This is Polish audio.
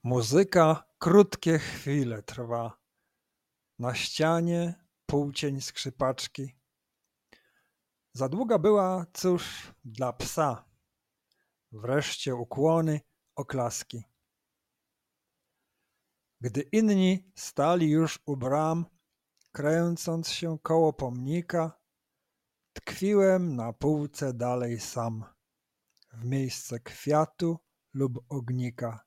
Muzyka krótkie chwile trwa, na ścianie półcień skrzypaczki. Za długa była, cóż, dla psa, wreszcie ukłony, oklaski. Gdy inni stali już u bram, kręcąc się koło pomnika, tkwiłem na półce dalej sam, w miejsce kwiatu lub ognika.